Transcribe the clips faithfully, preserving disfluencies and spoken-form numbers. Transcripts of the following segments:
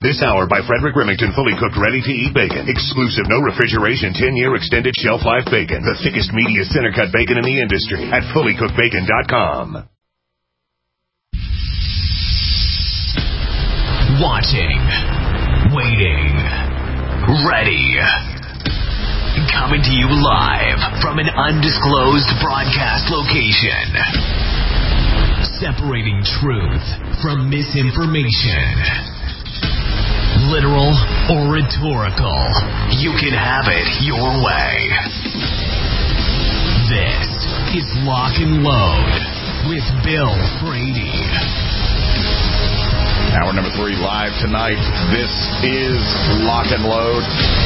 This hour by Frederick Remington, fully cooked, ready-to-eat bacon. Exclusive, no refrigeration, ten-year extended shelf life bacon. The thickest, meatiest, center-cut bacon in the industry at fully cooked bacon dot com. Watching, waiting, ready. Coming to you live from an undisclosed broadcast location. Separating truth from misinformation. Literal or rhetorical, you can have it your way. This is Lock and Load with Bill Frady. Hour number three live tonight. This is Lock and Load.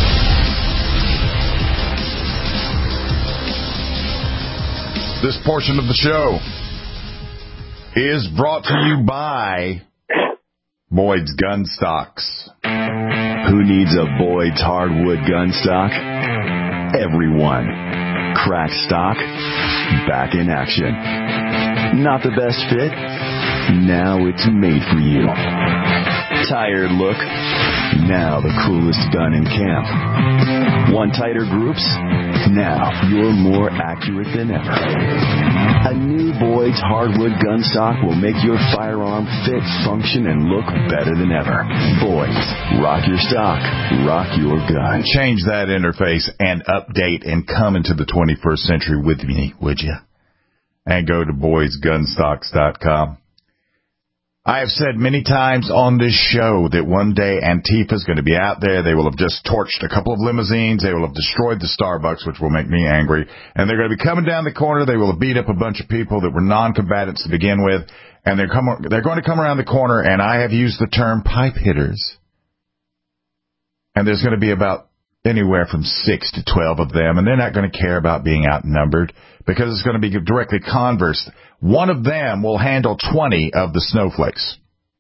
This portion of the show is brought to you by Boyd's Gun Stocks. Who needs a Boyd's hardwood gun stock? Everyone. Cracked stock, back in action. Not the best fit? Now it's made for you. Tired look? Now the coolest gun in camp. Want tighter groups? Now you're more accurate than ever. A new Boyd's hardwood gun stock will make your firearm fit, function, and look better than ever. Boyd's, rock your stock, rock your gun. Change that interface and update and come into the twenty-first century with me, would you? And go to boys gun stocks dot com. I have said many times on this show that one day Antifa's going to be out there. They will have just torched a couple of limousines. They will have destroyed the Starbucks, which will make me angry. And they're going to be coming down the corner. They will have beat up a bunch of people that were non-combatants to begin with. And they're, come, they're going to come around the corner, and I have used the term pipe hitters. And there's going to be about anywhere from six to twelve of them, and they're not going to care about being outnumbered because it's going to be directly converse. One of them will handle twenty of the snowflakes.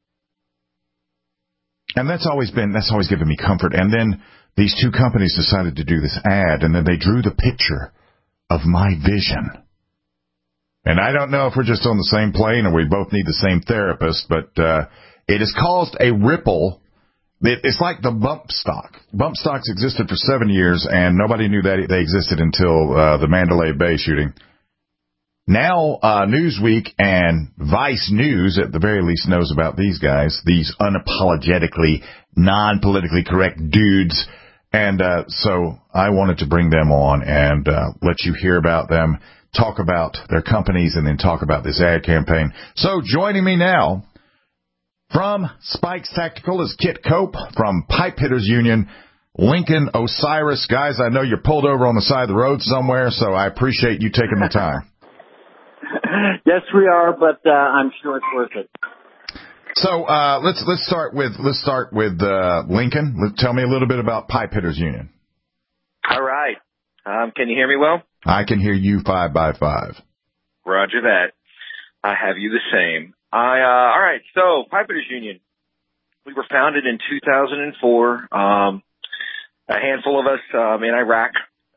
And that's always been, that's always given me comfort. And then these two companies decided to do this ad, and then they drew the picture of my vision. And I don't know if we're just on the same plane or we both need the same therapist, but uh, it has caused a ripple. It's like the bump stock. Bump stocks existed for seven years, and nobody knew that they existed until uh, the Mandalay Bay shooting. Now, uh, Newsweek and Vice News, at the very least, knows about these guys, these unapologetically, non-politically correct dudes. And uh, so I wanted to bring them on and uh, let you hear about them, talk about their companies, and then talk about this ad campaign. So joining me now from Spikes Tactical is Kit Cope. From Pipe Hitters Union, Lincoln Osiris. Guys, I know you're pulled over on the side of the road somewhere, so I appreciate you taking the time. Yes, we are, but uh, I'm sure it's worth it. So uh, let's let's start with let's start with uh, Lincoln. Let, tell me a little bit about Pipe Hitters Union. All right. Um, can you hear me well? I can hear you five by five. Roger that. I have you the same. I uh, all right. So Pipe Hitters Union, we were founded in two thousand four. Um, a handful of us um, in Iraq.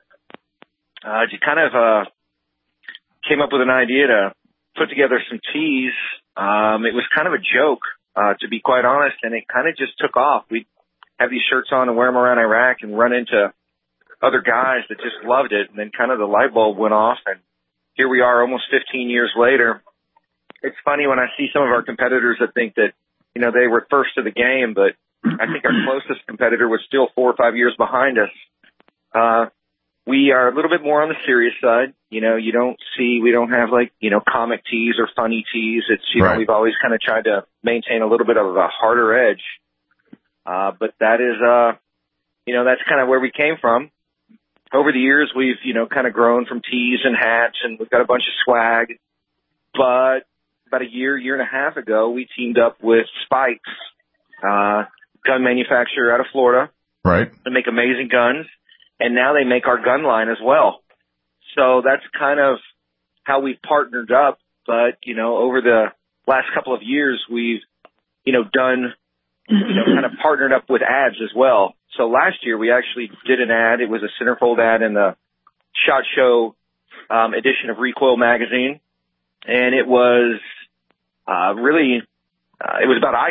Uh, just kind of uh, came up with an idea to put together some tees. Um, it was kind of a joke, uh, to be quite honest, and it kind of just took off. We'd have these shirts on and wear them around Iraq and run into other guys that just loved it, and then kind of the light bulb went off, and here we are almost fifteen years later. It's funny when I see some of our competitors that think that, you know, they were first to the game, but I think our closest competitor was still four or five years behind us. Uh, we are a little bit more on the serious side. You know, you don't see, we don't have like, you know, comic tees or funny tees. It's, you right. know, we've always kind of tried to maintain a little bit of a harder edge. Uh, but that is, uh, you know, that's kind of where we came from. Over the years, we've, you know, kind of grown from tees and hats, and we've got a bunch of swag. But about a year, year and a half ago, we teamed up with Spikes, uh, gun manufacturer out of Florida. Right. They make amazing guns, and now they make our gun line as well. So that's kind of how we've partnered up. But, you know, over the last couple of years, we've, you know, done, you know, kind of partnered up with ads as well. So last year we actually did an ad. It was a centerfold ad in the SHOT Show um, edition of Recoil magazine, and it was uh, really uh, it was about ISIS.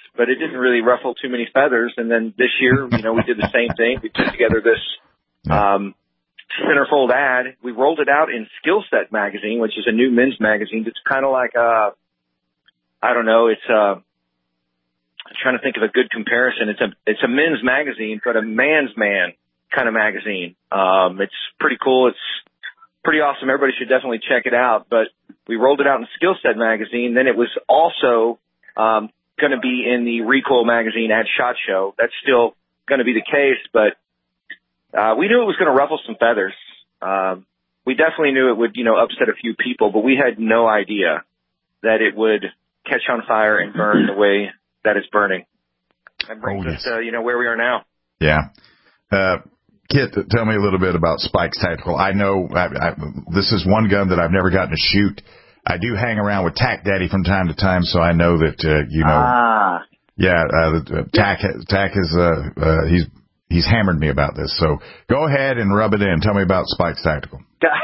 but it didn't really ruffle too many feathers. And then this year, you know, we did the same thing. We put together this um, centerfold ad. We rolled it out in Skill Set magazine, which is a new men's magazine. It's kind of like a, I don't know, it's a, I'm trying to think of a good comparison. It's a it's a men's magazine, but a man's man kind of magazine. Um, it's pretty cool. It's pretty awesome. Everybody should definitely check it out. But we rolled it out in Skill Set magazine. Then it was also um, going to be in the Recoil magazine at SHOT Show. That's still going to be the case, but uh, we knew it was going to ruffle some feathers. Um, we definitely knew it would, you know, upset a few people, but we had no idea that it would catch on fire and burn the way that it's burning. That brings oh, us to, you know, where we are now. Yeah. Uh, Kit, tell me a little bit about Spikes Tactical. I know I, I, this is one gun that I've never gotten to shoot. I do hang around with Tac Daddy from time to time, so I know that, uh, you know, ah. yeah, uh, uh, Tac, Tac is, uh, uh, he's, he's hammered me about this. So go ahead and rub it in. Tell me about Spikes Tactical.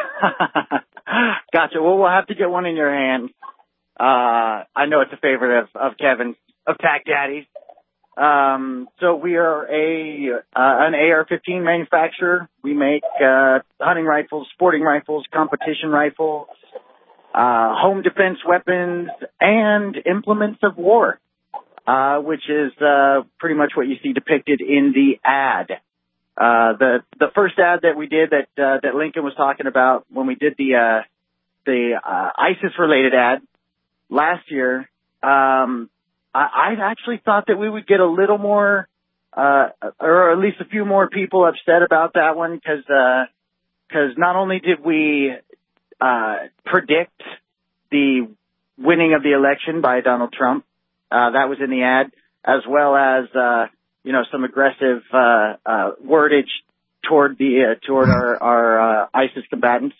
Gotcha. Well, we'll have to get one in your hand. Uh, I know it's a favorite of, of Kevin's, of Tac Daddy's. Um, so we are a, uh, an A R fifteen manufacturer. We make, uh, hunting rifles, sporting rifles, competition rifles, uh, home defense weapons, and implements of war, uh, which is, uh, pretty much what you see depicted in the ad. Uh, the, the first ad that we did that, uh, that Lincoln was talking about when we did the, uh, the, uh, ISIS related ad last year, um, I actually thought that we would get a little more, uh, or at least a few more people upset about that one because, uh, because not only did we, uh, predict the winning of the election by Donald Trump, uh, that was in the ad, as well as, uh, you know, some aggressive, uh, uh, wordage toward the, uh, toward our, our, uh, ISIS combatants.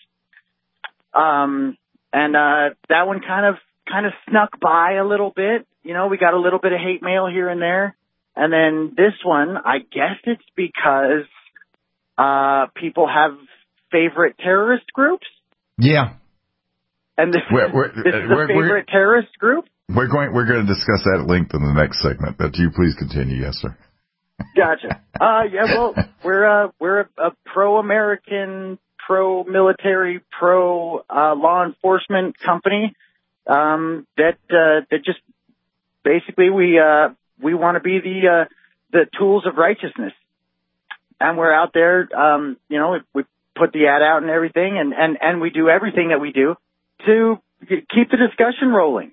Um, and, uh, that one kind of, kind of snuck by a little bit. You know, we got a little bit of hate mail here and there. And then this one, I guess it's because uh, people have favorite terrorist groups. Yeah. And this, we're, we're, this is we're, a favorite we're, terrorist group? We're going We're going to discuss that at length in the next segment, but you please continue. Yes, sir. Gotcha. Uh, yeah, well, we're, uh, we're a, a pro-American, pro-military, pro-law enforcement company um, that uh, that just basically we uh, we want to be the uh, the tools of righteousness, and we're out there. Um, you know, we put the ad out and everything, and, and, and we do everything that we do to keep the discussion rolling.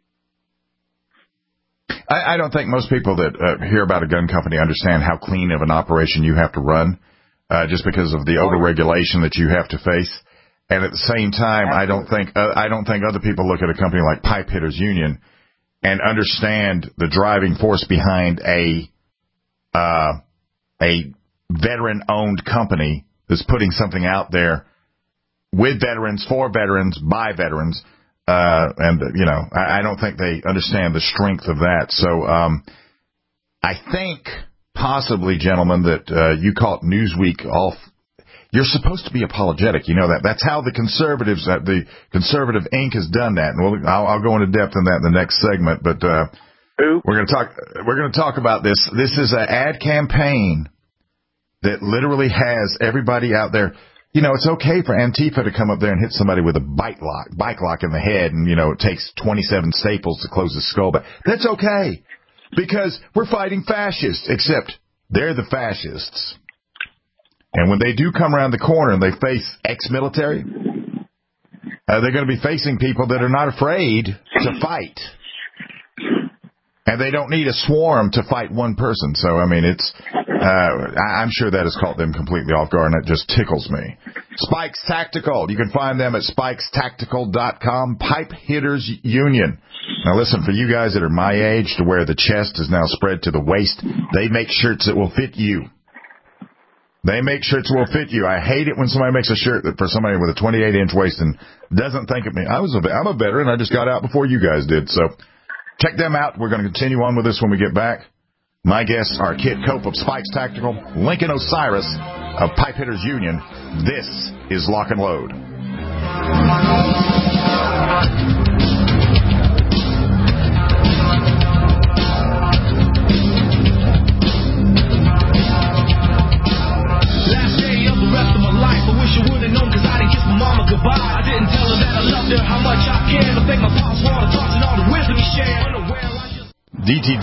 I, I don't think most people that uh, hear about a gun company understand how clean of an operation you have to run, uh, just because of the over-regulation that you have to face. And at the same time, Absolutely. I don't think uh, I don't think other people look at a company like Pipe Hitters Union and understand the driving force behind a uh, a veteran-owned company that's putting something out there with veterans, for veterans, by veterans. Uh, and, you know, I, I don't think they understand the strength of that. So um, I think possibly, gentlemen, that uh, you caught Newsweek off. You're supposed to be apologetic. You know that. That's how the conservatives, uh, the Conservative Incorporated has done that. And we'll, I'll, I'll go into depth in that in the next segment. But uh, we're going to talk. We're going to talk about this. This is an ad campaign that literally has everybody out there. You know, it's okay for Antifa to come up there and hit somebody with a bike lock, bike lock in the head, and you know it takes twenty-seven staples to close the skull. But that's okay because we're fighting fascists. Except they're the fascists. And when they do come around the corner and they face ex-military, uh, they're going to be facing people that are not afraid to fight. And they don't need a swarm to fight one person. So, I mean, it's, uh, I'm sure that has caught them completely off guard, and it just tickles me. Spikes Tactical. You can find them at spikes tactical dot com. Pipe Hitters Union. Now, listen, for you guys that are my age to where the chest is now spread to the waist, they make shirts that will fit you. They make shirts will fit you. I hate it when somebody makes a shirt that for somebody with a twenty-eight inch waist and doesn't think of me. I was a, I'm a veteran. I just got out before you guys did. So check them out. We're going to continue on with this when we get back. My guests are Kit Cope of Spikes Tactical, Lincoln Osiris of Pipe Hitters Union. This is Lock and Load.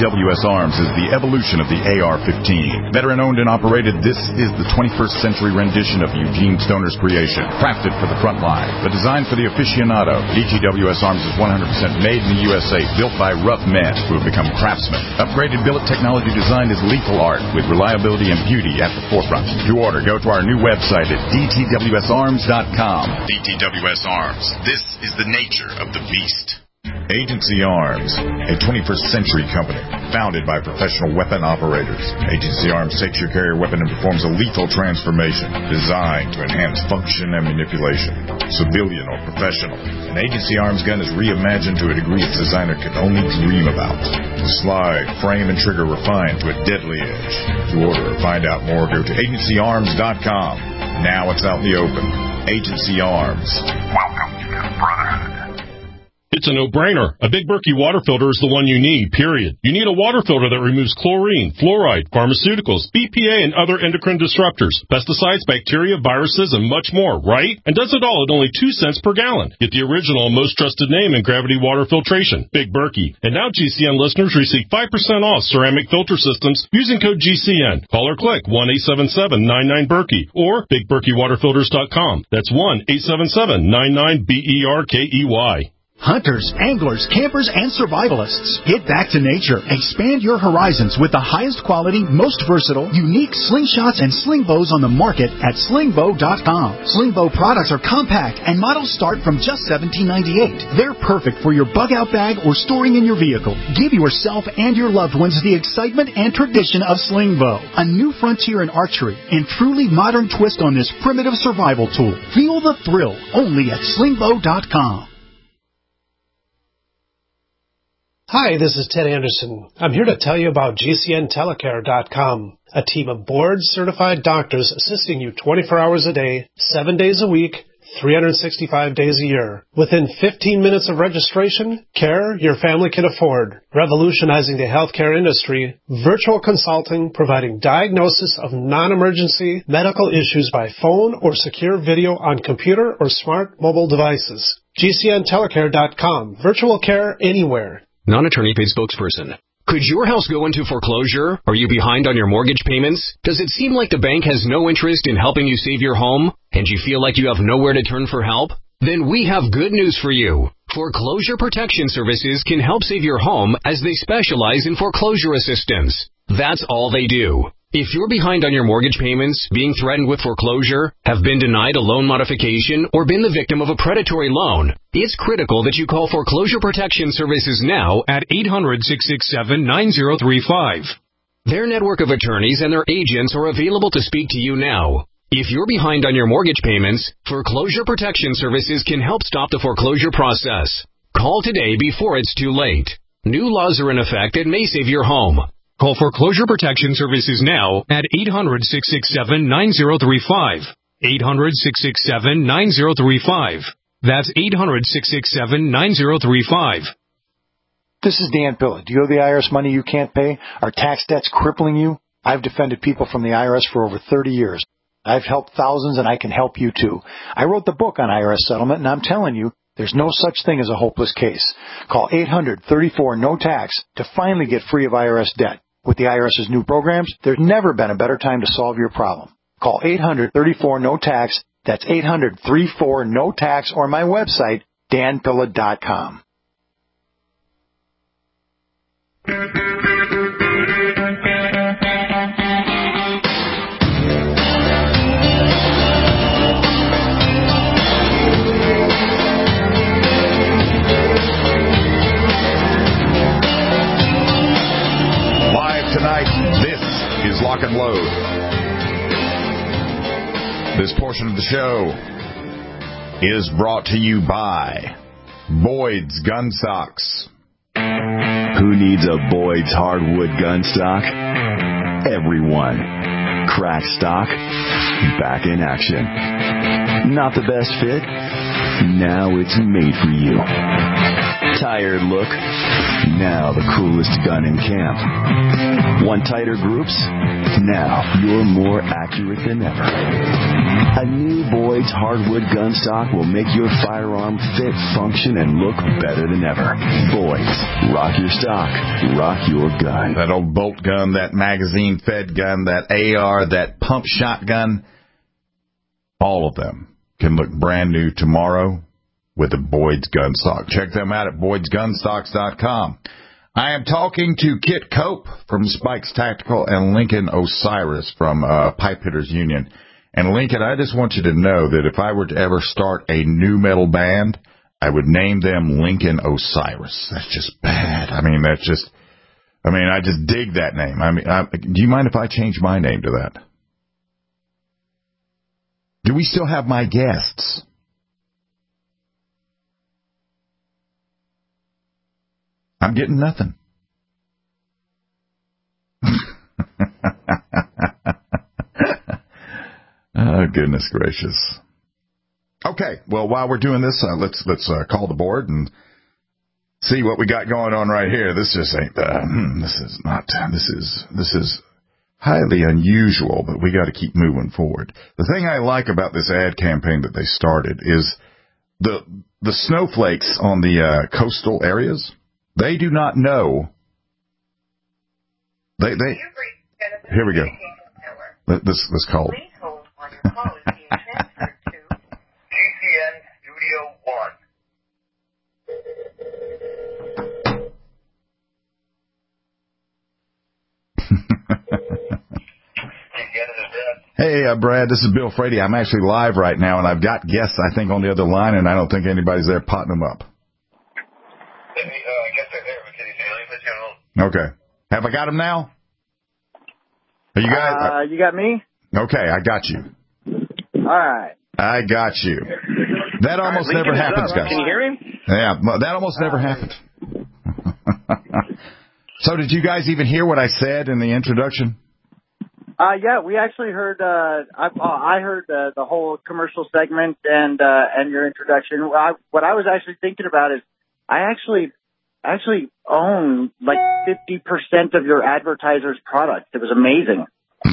W S Arms is the evolution of the A R fifteen. Veteran-owned and operated, this is the twenty-first century rendition of Eugene Stoner's creation, crafted for the front line, but designed for the aficionado. D T W S Arms is one hundred percent made in the U S A, built by rough men who have become craftsmen. Upgraded billet technology design is lethal art, with reliability and beauty at the forefront. To order, go to our new website at D T W S arms dot com. D T W S Arms. This is the nature of the beast. Agency Arms, a twenty-first century company founded by professional weapon operators. Agency Arms takes your carrier weapon and performs a lethal transformation designed to enhance function and manipulation, civilian or professional. An Agency Arms gun is reimagined to a degree its designer could only dream about. The slide, frame, and trigger refined to a deadly edge. To order or find out more, go to agency arms dot com. Now it's out in the open. Agency Arms. Welcome to the Brotherhood. It's a no-brainer. A Big Berkey water filter is the one you need, period. You need a water filter that removes chlorine, fluoride, pharmaceuticals, B P A, and other endocrine disruptors, pesticides, bacteria, viruses, and much more, right? And does it all at only two cents per gallon. Get the original and most trusted name in gravity water filtration, Big Berkey. And now G C N listeners receive five percent off ceramic filter systems using code G C N. Call or click one eight seven seven nine nine Berkey or big berkey water filters dot com. That's one eight seven seven nine nine B E R K E Y. Hunters, anglers, campers, and survivalists. Get back to nature. Expand your horizons with the highest quality, most versatile, unique slingshots and sling bows on the market at sling bow dot com. Sling bow products are compact and models start from just seventeen ninety-eight. They're perfect for your bug-out bag or storing in your vehicle. Give yourself and your loved ones the excitement and tradition of sling bow. A new frontier in archery and truly modern twist on this primitive survival tool. Feel the thrill only at sling bow dot com. Hi, this is Ted Anderson. I'm here to tell you about G C N telecare dot com, a team of board-certified doctors assisting you twenty-four hours a day, seven days a week, three hundred sixty-five days a year. Within fifteen minutes of registration, care your family can afford. Revolutionizing the healthcare industry, virtual consulting providing diagnosis of non-emergency medical issues by phone or secure video on computer or smart mobile devices. G C N telecare dot com, virtual care anywhere. Non-attorney paid spokesperson. Could your house go into foreclosure? Are you behind on your mortgage payments? Does it seem like the bank has no interest in helping you save your home, and you feel like you have nowhere to turn for help? Then we have good news for you. Foreclosure Protection Services can help save your home as they specialize in foreclosure assistance. That's all they do. If you're behind on your mortgage payments, being threatened with foreclosure, have been denied a loan modification, or been the victim of a predatory loan, it's critical that you call Foreclosure Protection Services now at eight hundred, six six seven, nine zero three five. Their network of attorneys and their agents are available to speak to you now. If you're behind on your mortgage payments, Foreclosure Protection Services can help stop the foreclosure process. Call today before it's too late. New laws are in effect that may save your home. Call Foreclosure Protection Services now at eight hundred, six six seven, nine zero three five. eight hundred, six six seven, nine zero three five. That's eight hundred, six six seven, nine zero three five. This is Dan Pilla. Do you owe the I R S money you can't pay? Are tax debts crippling you? I've defended people from the I R S for over thirty years. I've helped thousands, and I can help you too. I wrote the book on I R S settlement, and I'm telling you, there's no such thing as a hopeless case. Call eight hundred, thirty-four, no tax to finally get free of I R S debt. With the IRS's new programs, there's never been a better time to solve your problem. Call eight hundred, thirty-four, no tax. That's eight hundred, thirty-four, no tax, or my website, dan pilla dot com. Tonight, this is Lock and Load. This portion of the show is brought to you by Boyd's Gun Stocks. Who needs a Boyd's hardwood gun stock? Everyone. Crack stock, back in action. Not the best fit? Now it's made for you. Tired look? Now the coolest gun in camp. Want tighter groups? Now, you're more accurate than ever. A new Boyd's hardwood gun stock will make your firearm fit, function, and look better than ever. Boyd's. Rock your stock. Rock your gun. That old bolt gun, that magazine-fed gun, that A R, that pump shotgun, all of them can look brand new tomorrow with a Boyd's gun stock. Check them out at boyds gun stocks dot com. I am talking to Kit Cope from Spikes Tactical and Lincoln Osiris from uh, Pipe Hitters Union. And Lincoln, I just want you to know that if I were to ever start a new metal band, I would name them Lincoln Osiris. That's just bad. I mean, that's just, I mean, I just dig that name. I mean, I, do you mind if I change my name to that? Do we still have my guests? I'm getting nothing. Oh, goodness gracious. Okay, well, while we're doing this, uh, let's let's uh, call the board and see what we got going on right here. This just ain't. Uh, this is not. This is this is highly unusual, but we got to keep moving forward. The thing I like about this ad campaign that they started is the the snowflakes on the uh, coastal areas. They do not know. They they. Here we go. Let, this let's call it. Please hold while your call is being transferred to G C N Studio One. Hey, uh, Brad, this is Bill Frady. I'm actually live right now, and I've got guests, I think, on the other line, and I don't think anybody's there potting them up. Okay. Have I got them now? Are you guys? Uh, you got me? Okay, I got you. All right. I got you. That almost right, never happens, guys. Can you hear me? Yeah, that almost never happens. So did you guys even hear what I said in the introduction? Uh, yeah, we actually heard. Uh, I, uh, I heard uh, the whole commercial segment and uh, and your introduction. I, what I was actually thinking about is, I actually actually own like fifty percent of your advertisers' products. It was amazing.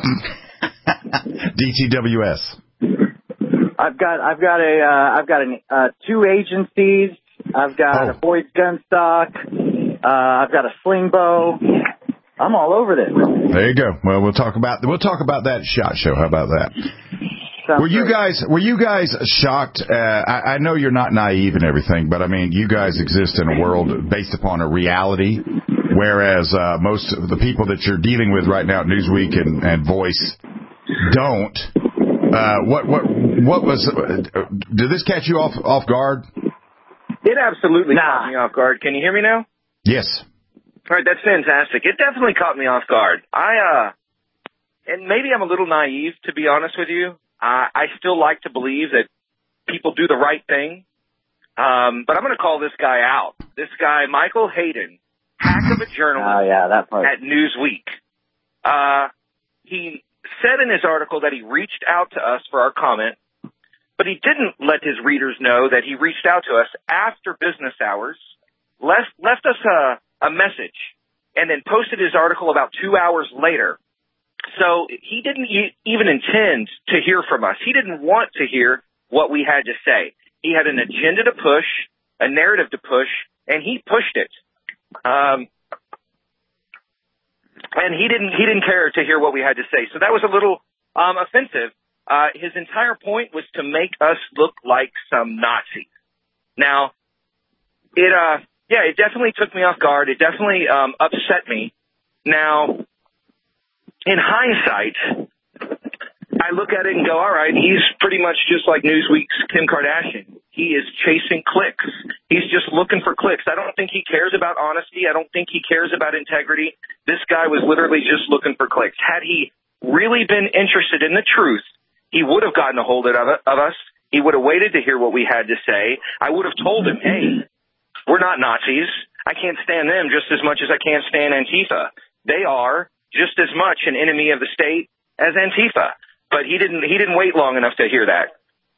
D T W S. I've got I've got a uh, I've got an, uh, two agencies. I've got oh. a Boyd's gun stock. Uh, I've got a sling bow. I'm all over this. There you go. Well, we'll talk about we'll talk about that SHOT Show. How about that? Sounds were you great. guys were you guys shocked? Uh, I, I know you're not naive and everything, but I mean, you guys exist in a world based upon a reality, whereas uh, most of the people that you're dealing with right now at Newsweek and, and Voice don't. Uh, what what what was? Uh, did this catch you off off guard? It absolutely nah. caught me off guard. Can you hear me now? Yes. All right, that's fantastic. It definitely caught me off guard. I, uh, and maybe I'm a little naive, to be honest with you. Uh, I still like to believe that people do the right thing. Um, but I'm going to call this guy out. This guy, Michael Hayden, hack of a journalist oh, yeah, that part. at Newsweek. Uh, he said in his article that he reached out to us for our comment, but he didn't let his readers know that he reached out to us after business hours, left, left us a, a message, and then posted his article about two hours later. So he didn't e- even intend to hear from us. He didn't want to hear what we had to say. He had an agenda to push, a narrative to push, and he pushed it. Um, and he didn't he didn't care to hear what we had to say. So that was a little um, offensive. Uh, his entire point was to make us look like some Nazis. Now, it uh yeah, it definitely took me off guard. It definitely um, upset me. Now, in hindsight, I look at it and go, all right, he's pretty much just like Newsweek's Kim Kardashian. He is chasing clicks. He's just looking for clicks. I don't think he cares about honesty. I don't think he cares about integrity. This guy was literally just looking for clicks. Had he really been interested in the truth, he would have gotten a hold of, it, of us. He would have waited to hear what we had to say. I would have told him, hey, we're not Nazis. I can't stand them just as much as I can't stand Antifa. They are just as much an enemy of the state as Antifa. But he didn't. He didn't wait long enough to hear that.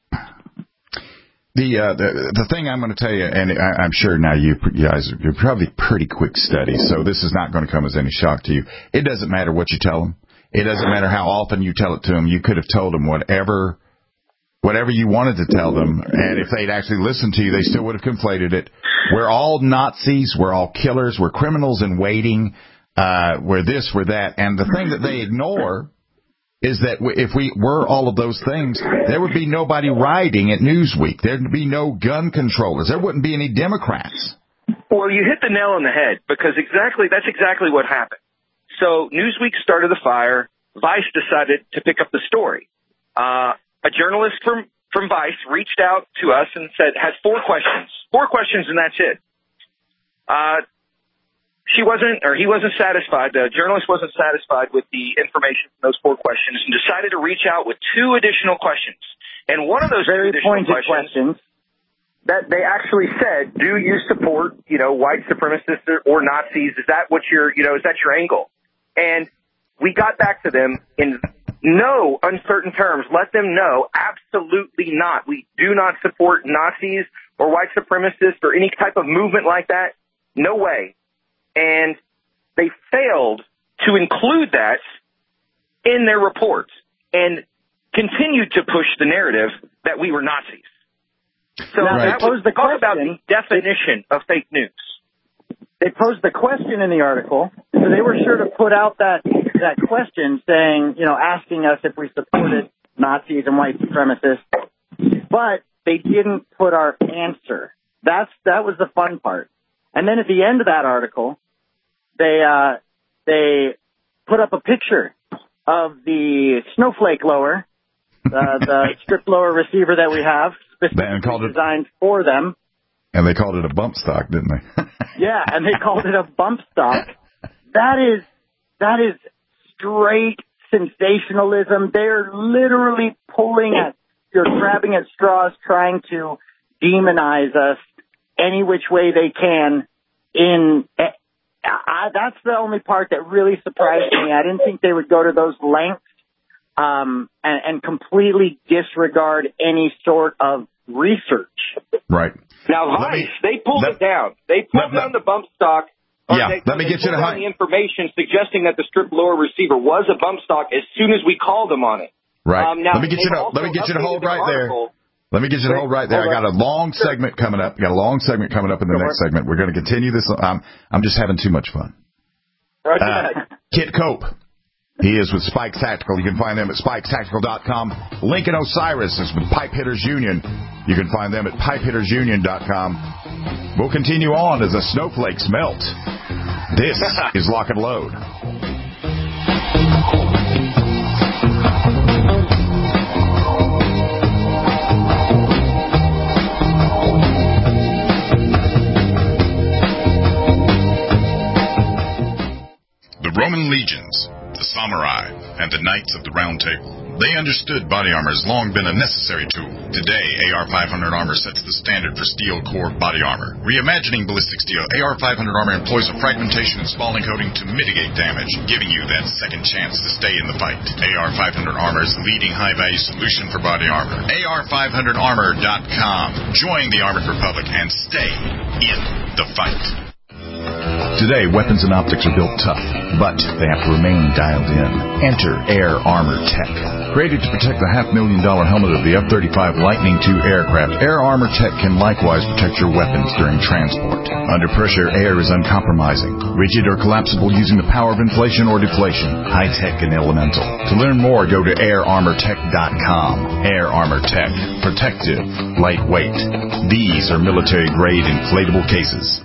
The uh, the the thing I'm going to tell you, and I, I'm sure now you, you guys you're probably pretty quick studies, so this is not going to come as any shock to you. It doesn't matter what you tell them. It doesn't matter how often you tell it to them. You could have told them whatever, whatever you wanted to tell them, and if they'd actually listened to you, they still would have conflated it. We're all Nazis. We're all killers. We're criminals in waiting. Uh, we're this, we're that. And the thing that they ignore is that if we were all of those things, there would be nobody rioting at Newsweek. There'd be no gun controllers. There wouldn't be any Democrats. Well, you hit the nail on the head, because exactly that's exactly what happened. So Newsweek started the fire. Vice decided to pick up the story. Uh, a journalist from, from Vice reached out to us and said, has four questions. Four questions, and that's it. Uh, She wasn't, or he wasn't satisfied, the journalist wasn't satisfied with the information from those four questions and decided to reach out with two additional questions. And one of those very additional pointed questions, questions that they actually said, do you support, you know, white supremacists or Nazis? Is that what your, you know, is that your angle? And we got back to them in no uncertain terms, let them know, absolutely not. We do not support Nazis or white supremacists or any type of movement like that. No way. And they failed to include that in their report and continued to push the narrative that we were Nazis. So now, that was the talk about the definition of fake news. They posed the question in the article, so they were sure to put out that that question saying, you know, asking us if we supported Nazis and white supremacists, but they didn't put our answer. That's that was the fun part. And then at the end of that article, they uh, they put up a picture of the snowflake lower, uh, the strip lower receiver that we have, specifically designed for them. And they called it a bump stock, didn't they? Yeah, and they called it a bump stock. That is that is straight sensationalism. They're literally pulling at, you're grabbing at straws, trying to demonize us any which way they can. In I, that's the only part that really surprised me. I didn't think they would go to those lengths um, and, and completely disregard any sort of research. Right. Now, Vice, me, they pulled let, it down. They pulled let, down the bump stock. Yeah, they, let me they get you to the information suggesting that the strip lower receiver was a bump stock as soon as we called them on it. Right. Um, now, let me get you to let me get you to hold right article. there. Let me get you to hold right there. I got a long segment coming up. Got a long segment coming up in the next segment. We're going to continue this. I'm I'm just having too much fun. Uh, Kit Cope. He is with Spikes Tactical. You can find them at spikes tactical dot com. Lincoln Osiris is with Pipe Hitters Union. You can find them at pipe hitters union dot com. We'll continue on as the snowflakes melt. This is Lock and Load. The Roman legions, the samurai, and the knights of the Round Table. They understood body armor has long been a necessary tool. Today, A R five hundred armor sets the standard for steel core body armor. Reimagining ballistic steel, A R five hundred armor employs a fragmentation and spalling coating to mitigate damage, giving you that second chance to stay in the fight. A R five hundred armor is the leading high-value solution for body armor. A R five hundred armor dot com. Join the Armored Republic and stay in the fight. Today, weapons and optics are built tough, but they have to remain dialed in. Enter Air Armor Tech. Created to protect the half-million dollar helmet of the F thirty-five Lightning two aircraft, Air Armor Tech can likewise protect your weapons during transport. Under pressure, air is uncompromising, rigid or collapsible using the power of inflation or deflation, high-tech and elemental. To learn more, go to air armor tech dot com. Air Armor Tech. Protective. Lightweight. These are military-grade inflatable cases.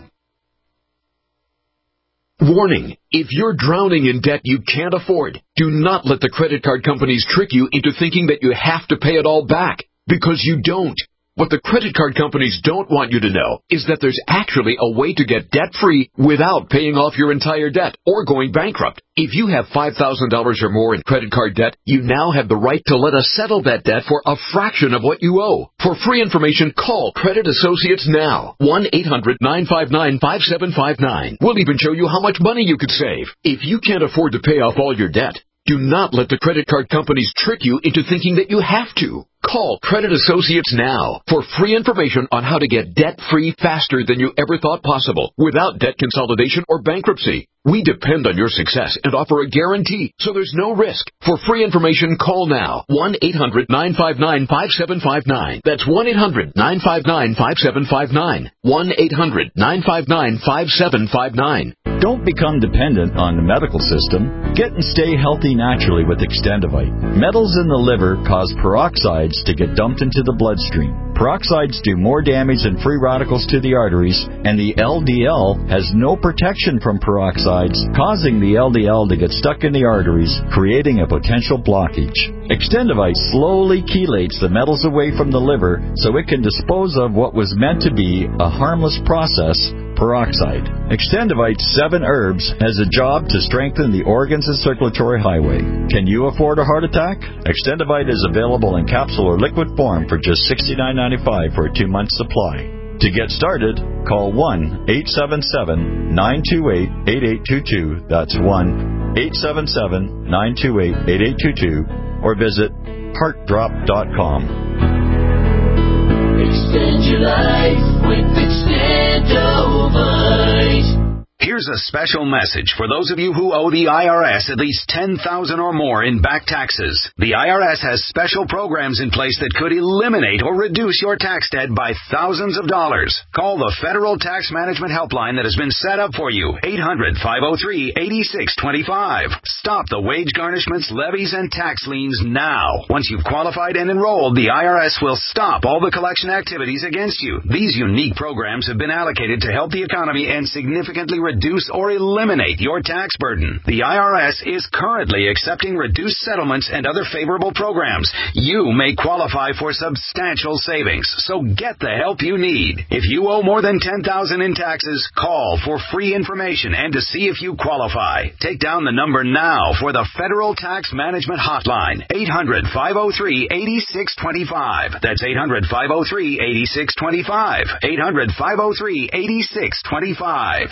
Warning, if you're drowning in debt you can't afford, do not let the credit card companies trick you into thinking that you have to pay it all back, because you don't. What the credit card companies don't want you to know is that there's actually a way to get debt-free without paying off your entire debt or going bankrupt. If you have five thousand dollars or more in credit card debt, you now have the right to let us settle that debt for a fraction of what you owe. For free information, call Credit Associates now. one eight hundred nine five nine five seven five nine. We'll even show you how much money you could save. If you can't afford to pay off all your debt, do not let the credit card companies trick you into thinking that you have to. Call Credit Associates now for free information on how to get debt-free faster than you ever thought possible without debt consolidation or bankruptcy. We depend on your success and offer a guarantee, so there's no risk. For free information, call now. one eight hundred nine five nine five seven five nine. That's one eight hundred nine five nine five seven five nine. one eight hundred nine five nine five seven five nine. Don't become dependent on the medical system. Get and stay healthy naturally with Extendivite. Metals in the liver cause peroxides to get dumped into the bloodstream. Peroxides do more damage than free radicals to the arteries, and the L D L has no protection from peroxides, causing the L D L to get stuck in the arteries, creating a potential blockage. Extendivite slowly chelates the metals away from the liver so it can dispose of what was meant to be a harmless process, peroxide. Extendivite's seven herbs has a job to strengthen the organs and circulatory highway. Can you afford a heart attack? Extendivite is available in capsule or liquid form for just sixty-nine ninety-five for a two-month supply. To get started, call one eight seven seven nine two eight eight eight two two. That's one eight seven seven nine two eight eight eight two two, or visit heart drop dot com. Extend your life with Extendivite. Here's a special message for those of you who owe the I R S at least ten thousand dollars or more in back taxes. The I R S has special programs in place that could eliminate or reduce your tax debt by thousands of dollars. Call the Federal Tax Management Helpline that has been set up for you, eight hundred five oh three eight six two five. Stop the wage garnishments, levies, and tax liens now. Once you've qualified and enrolled, the I R S will stop all the collection activities against you. These unique programs have been allocated to help the economy and significantly reduce or eliminate your tax burden. The I R S is currently accepting reduced settlements and other favorable programs. You may qualify for substantial savings, so get the help you need. If you owe more than ten thousand dollars in taxes, call for free information and to see if you qualify. Take down the number now for the Federal Tax Management Hotline, eight hundred five oh three eight six two five. That's eight hundred five oh three eight six two five. eight hundred five oh three eight six two five.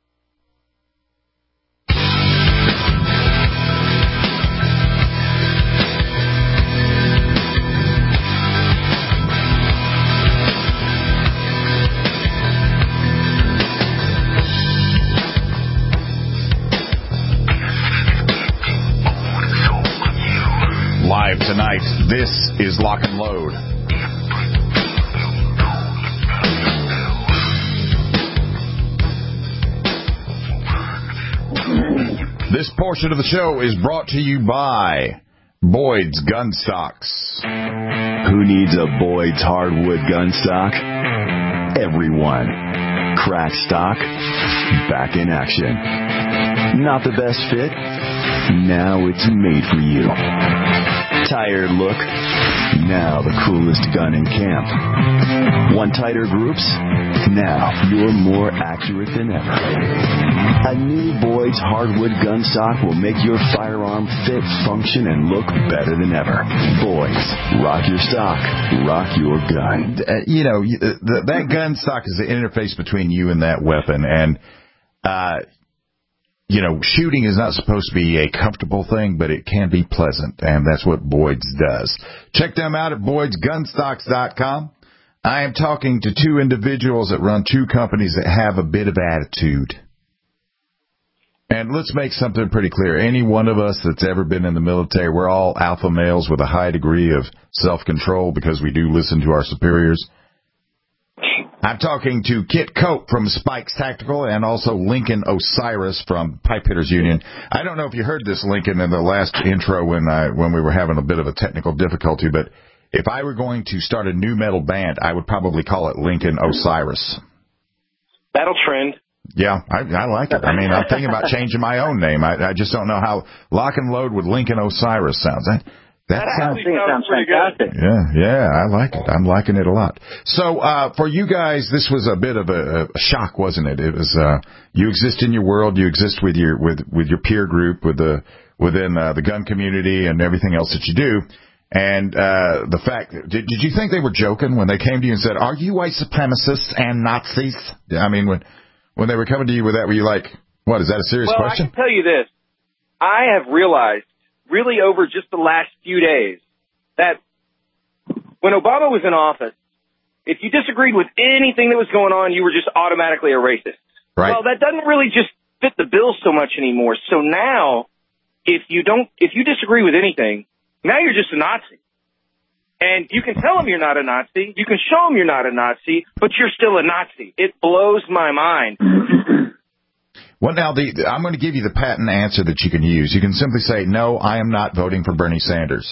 Live tonight, this is Lock and Load. This portion of the show is brought to you by Boyd's Gun Stocks. Who needs a Boyd's hardwood gun stock? Everyone. Crack stock, back in action. Not the best fit? Now it's made for you. Tired look? Now the coolest gun in camp. Want tighter groups? Now you're more accurate than ever. A new Boyd's hardwood gun stock will make your firearm fit, function, and look better than ever. Boyd's, rock your stock, rock your gun. Uh, you know, the, that gun stock is the interface between you and that weapon, and uh you know, shooting is not supposed to be a comfortable thing, but it can be pleasant, and that's what Boyd's does. Check them out at boyds gun stocks dot com. I am talking to two individuals that run two companies that have a bit of attitude. And let's make something pretty clear. Any one of us that's ever been in the military, we're all alpha males with a high degree of self-control because we do listen to our superiors. I'm talking to Kit Cope from Spikes Tactical and also Lincoln Osiris from Pipe Hitters Union. I don't know if you heard this, Lincoln, in the last intro when I when we were having a bit of a technical difficulty, but if I were going to start a new metal band, I would probably call it Lincoln Osiris. That'll trend. Yeah, I, I like it. I mean, I'm thinking about changing my own name. I, I just don't know how Lock and Load with Lincoln Osiris sounds. That, That, that sounds, actually sounds fantastic. Yeah, yeah, I like it. I'm liking it a lot. So, uh, for you guys, this was a bit of a, a shock, wasn't it? It was, uh, you exist in your world, you exist with your, with, with your peer group, with the, within, uh, the gun community and everything else that you do. And, uh, the fact, did, did you think they were joking when they came to you and said, are you white supremacists and Nazis? I mean, when, when they were coming to you with that, were you like, what, is that a serious well, question? I can tell you this. I have realized, really over just the last few days, that when Obama was in office, if you disagreed with anything that was going on, you were just automatically a racist. Right. Well, that doesn't really just fit the bill so much anymore. So now, if you don't, if you disagree with anything, now you're just a Nazi. And you can tell them you're not a Nazi. You can show them you're not a Nazi, but you're still a Nazi. It blows my mind. Well, now, the, I'm going to give you the patent answer that you can use. You can simply say, no, I am not voting for Bernie Sanders.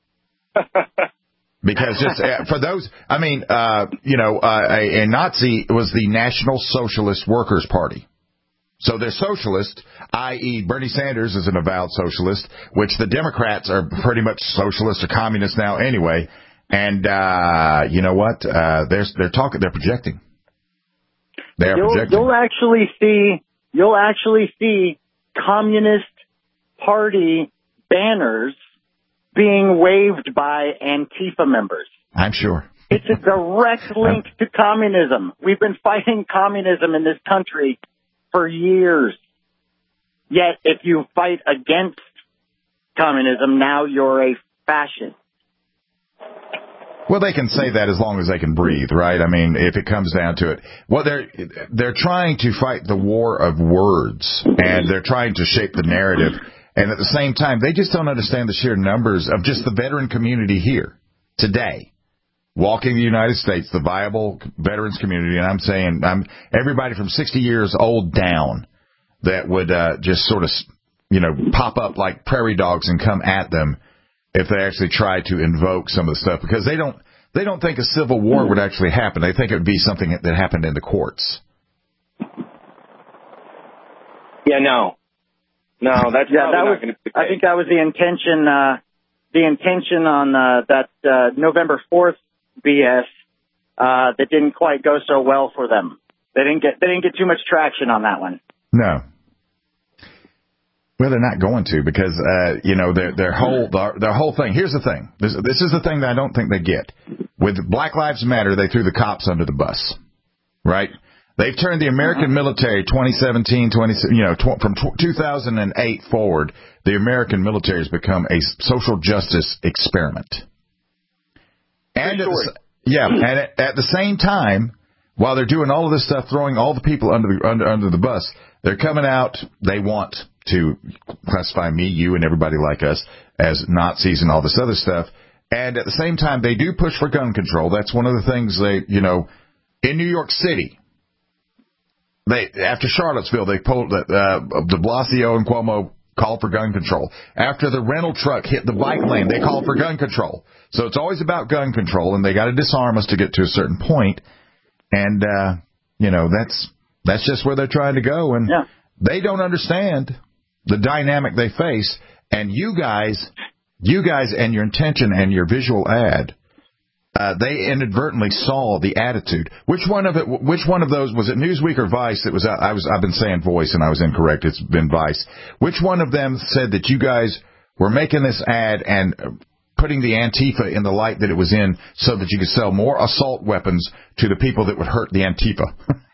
Because just uh, for those, I mean, uh, you know, uh, a, a Nazi was the National Socialist Workers' Party. So they're socialist, that is. Bernie Sanders is an avowed socialist, which the Democrats are pretty much socialist or communist now anyway. And, uh, you know what? Uh, they're, they're talking, they're projecting. They're you'll, projecting. You'll actually see, you'll actually see Communist Party banners being waved by Antifa members. I'm sure. It's a direct link to communism. We've been fighting communism in this country for years. Yet, if you fight against communism, now you're a fascist. Well, they can say that as long as they can breathe, right? I mean, if it comes down to it. Well, they're they're trying to fight the war of words, and they're trying to shape the narrative. And at the same time, they just don't understand the sheer numbers of just the veteran community here today. Walking the United States, the viable veterans community, and I'm saying I'm everybody from sixty years old down that would uh, just sort of, you know, pop up like prairie dogs and come at them if they actually try to invoke some of the stuff, because they don't they don't think a civil war would actually happen. They think it would be something that happened in the courts. Yeah, no, no, that's yeah, that not was. going to be the case. I think that was the intention. Uh, the intention on uh, that uh, November fourth B S uh, that didn't quite go so well for them. They didn't get they didn't get too much traction on that one. No. Well, they're not going to, because uh, you know their their whole their, their whole thing. Here's the thing. This this is the thing that I don't think they get. With Black Lives Matter, they threw the cops under the bus, right? They've turned the American military twenty seventeen, twenty you know, tw- from tw- two thousand eight forward. The American military has become a social justice experiment. And at the, yeah, and at, at the same time, while they're doing all of this stuff, throwing all the people under the under under the bus, they're coming out. They want to classify me, you, and everybody like us as Nazis and all this other stuff. And at the same time, they do push for gun control. That's one of the things they, you know, in New York City. They after Charlottesville, they pulled uh, de Blasio and Cuomo called for gun control. After the rental truck hit the bike lane, they called for gun control. So it's always about gun control, and they got to disarm us to get to a certain point. And uh, you know, that's that's just where they're trying to go, and yeah. They don't understand the dynamic they face. And you guys, you guys, and your intention and your visual ad. Uh, they inadvertently saw the attitude. Which one of it? Which one of those was it? Newsweek or Vice? That was. I was. I've been saying Voice, and I was incorrect. It's been Vice. Which one of them said that you guys were making this ad and putting the Antifa in the light that it was in, so that you could sell more assault weapons to the people that would hurt the Antifa?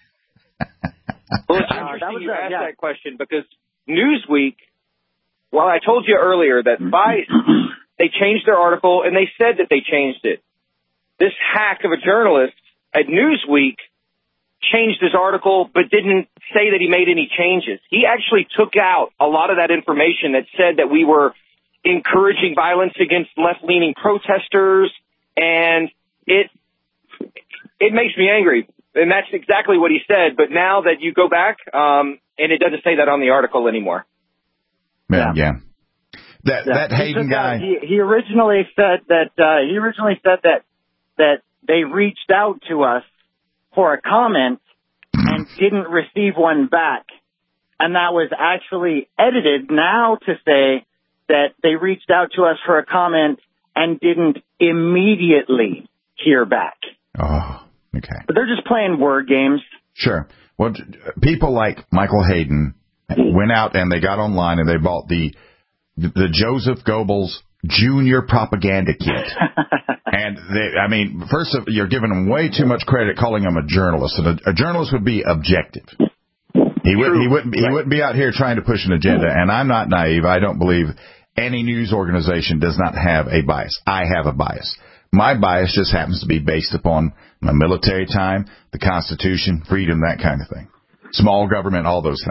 Well, it's interesting you asked that question, because Newsweek. Well, I told you earlier that Vice they changed their article, and they said that they changed it. This hack of a journalist at Newsweek changed his article, but didn't say that he made any changes. He actually took out a lot of that information that said that we were encouraging violence against left-leaning protesters, and it it makes me angry. And that's exactly what he said. But now that you go back, um, and it doesn't say that on the article anymore. Yeah, yeah. That yeah. that Hayden guy. He, he originally said that uh, he originally said that. that they reached out to us for a comment and didn't receive one back. And that was actually edited now to say that they reached out to us for a comment and didn't immediately hear back. Oh, okay. But they're just playing word games. Sure. Well, people like Michael Hayden went out and they got online and they bought the the Joseph Goebbels Junior propaganda kit. And they, I mean, first of, you're giving them way too much credit calling him a journalist. And a, a journalist would be objective. He wouldn't. He wouldn't. He wouldn't be out here trying to push an agenda. And I'm not naive. I don't believe any news organization does not have a bias. I have a bias. My bias just happens to be based upon my military time, the Constitution, freedom, that kind of thing, small government, all those things.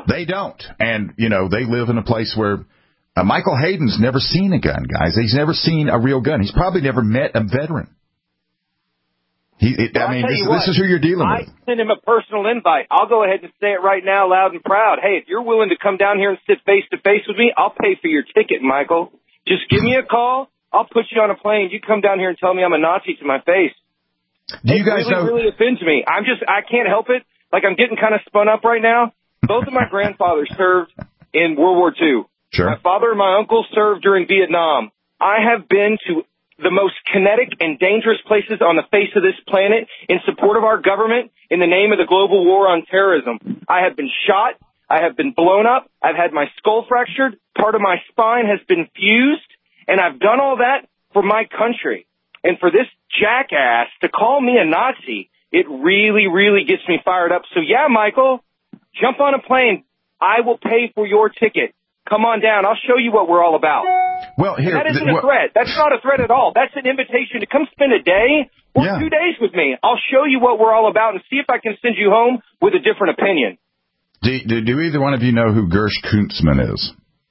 They don't. And, you know, they live in a place where uh, Michael Hayden's never seen a gun, guys. He's never seen a real gun. He's probably never met a veteran. He, it, well, I mean, this, what, this is who you're dealing I with. I send him a personal invite. I'll go ahead and say it right now loud and proud. Hey, if you're willing to come down here and sit face-to-face with me, I'll pay for your ticket, Michael. Just give me a call. I'll put you on a plane. You come down here and tell me I'm a Nazi to my face. Do you it guys really, know? really offends me. I'm just, I can't help it. Like, I'm getting kind of spun up right now. Both of my grandfathers served in World War Two. Sure. My father and my uncle served during Vietnam. I have been to the most kinetic and dangerous places on the face of this planet in support of our government in the name of the global war on terrorism. I have been shot. I have been blown up. I've had my skull fractured. Part of my spine has been fused. And I've done all that for my country. And for this jackass to call me a Nazi, it really, really gets me fired up. So, yeah, Michael, jump on a plane. I will pay for your ticket. Come on down. I'll show you what we're all about. Well, here, and that isn't th- a threat. That's not a threat at all. That's an invitation to come spend a day or yeah. two days with me. I'll show you what we're all about and see if I can send you home with a different opinion. Do, do, do either one of you know who Gersh Kuntzman is?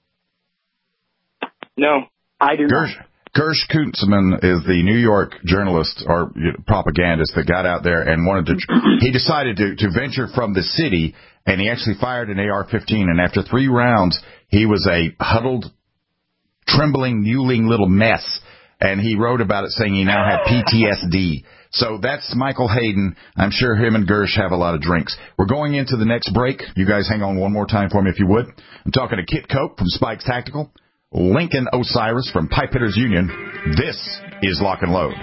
No, I do Gersh, not. Gersh Kuntzman is the New York journalist or propagandist that got out there and wanted to. He decided to, to venture from the city, and he actually fired an A R fifteen. And after three rounds, he was a huddled, trembling, mewling little mess. And he wrote about it, saying he now had P T S D. So that's Michael Hayden. I'm sure him and Gersh have a lot of drinks. We're going into the next break. You guys hang on one more time for me, if you would. I'm talking to Kit Cope from Spikes Tactical, Lincoln Osiris from Pipe Hitters Union. This is Lock and Load.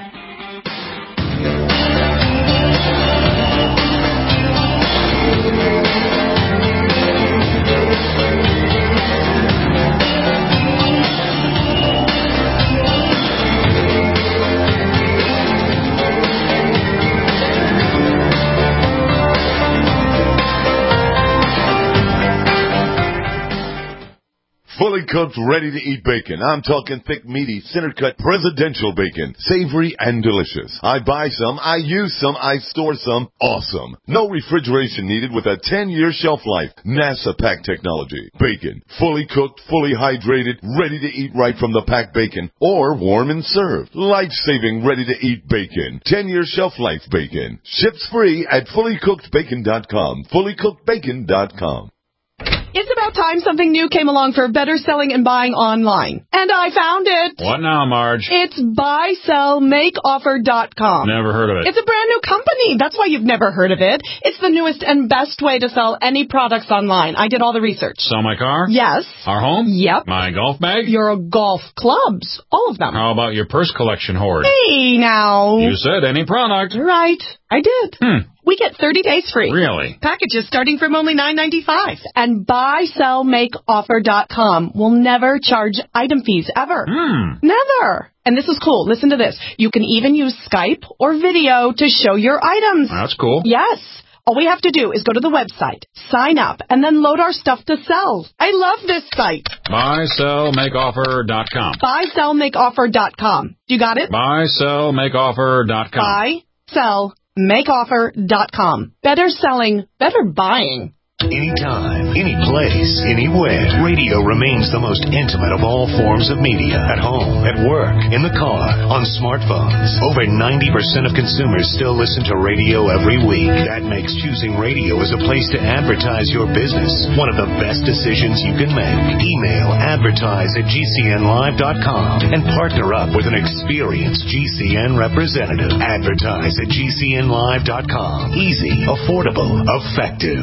Fully cooked, ready-to-eat bacon. I'm talking thick, meaty, center-cut, presidential bacon. Savory and delicious. I buy some, I use some, I store some. Awesome. No refrigeration needed with a ten-year shelf life. NASA pack technology. Bacon. Fully cooked, fully hydrated, ready to eat right from the pack bacon. Or warm and served. Life-saving, ready-to-eat bacon. ten-year shelf life bacon. Ships free at fully cooked bacon dot com. fully cooked bacon dot com. It's about time something new came along for better selling and buying online. And I found it. What now, Marge? It's buy sell make offer dot com. Never heard of it. It's a brand new company. That's why you've never heard of it. It's the newest and best way to sell any products online. I did all the research. Sell my car? Yes. Our home? Yep. My golf bag? Your golf clubs. All of them. How about your purse collection hoard? Hey, now. You said any product. Right. I did. Hmm. We get thirty days free. Really? Packages starting from only nine ninety-five. And buy sell make offer dot com will never charge item fees ever. Hmm. Never. And this is cool. Listen to this. You can even use Skype or video to show your items. That's cool. Yes. All we have to do is go to the website, sign up, and then load our stuff to sell. I love this site. buy sell make offer dot com. buy sell make offer dot com. You got it? buy sell make offer dot com. buy sell make offer dot com. Better selling, better buying. Anytime, any place, anywhere. Radio remains the most intimate of all forms of media. At home, at work, in the car, on smartphones. Over ninety percent of consumers still listen to radio every week. That makes choosing radio as a place to advertise your business one of the best decisions you can make. Email advertise at G C N live dot com and partner up with an experienced G C N representative. Advertise at G C N live dot com. Easy, affordable, effective.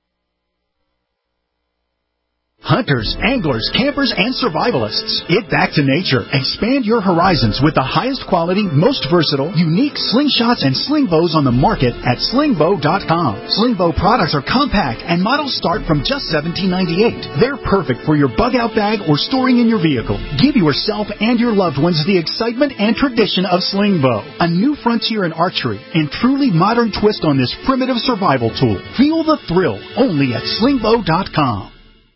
Hunters, anglers, campers, and survivalists. Get back to nature. Expand your horizons with the highest quality, most versatile, unique slingshots and sling bows on the market at sling bow dot com. Sling bow products are compact and models start from just seventeen ninety-eight. They're perfect for your bug-out bag or storing in your vehicle. Give yourself and your loved ones the excitement and tradition of sling bow. A new frontier in archery and truly modern twist on this primitive survival tool. Feel the thrill only at sling bow dot com.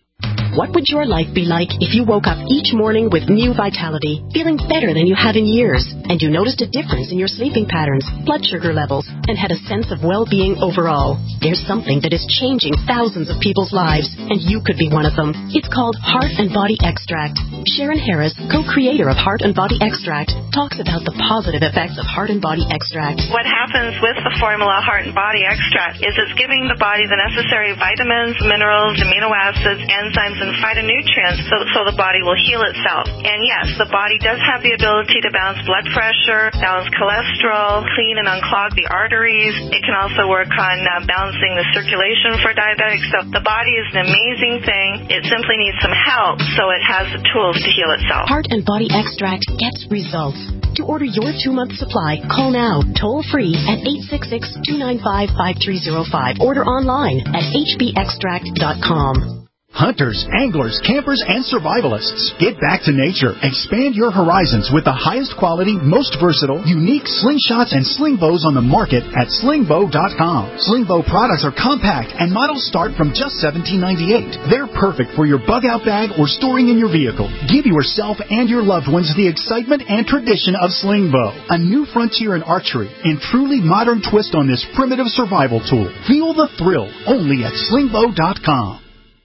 What would your life be like if you woke up each morning with new vitality, feeling better than you have in years, and you noticed a difference in your sleeping patterns, blood sugar levels, and had a sense of well-being overall? There's something that is changing thousands of people's lives, and you could be one of them. It's called Heart and Body Extract. Sharon Harris, co-creator of Heart and Body Extract, talks about the positive effects of Heart and Body Extract. What happens with the formula Heart and Body Extract is it's giving the body the necessary vitamins, minerals, amino acids, enzymes, and phytonutrients so, so the body will heal itself. And yes, the body does have the ability to balance blood pressure, balance cholesterol, clean and unclog the arteries. It can also work on uh, balancing the circulation for diabetics. So the body is an amazing thing. It simply needs some help so it has the tools to heal itself. Heart and Body Extract gets results. To order your two-month supply, call now, toll-free at eight six six, two nine five, five three zero five. Order online at h b extract dot com. Hunters, anglers, campers, and survivalists, get back to nature. Expand your horizons with the highest quality, most versatile, unique slingshots and sling bows on the market at sling bow dot com. Sling bow products are compact and models start from just seventeen ninety-eight. They're perfect for your bug-out bag or storing in your vehicle. Give yourself and your loved ones the excitement and tradition of sling bow, a new frontier in archery and truly modern twist on this primitive survival tool. Feel the thrill only at sling bow dot com.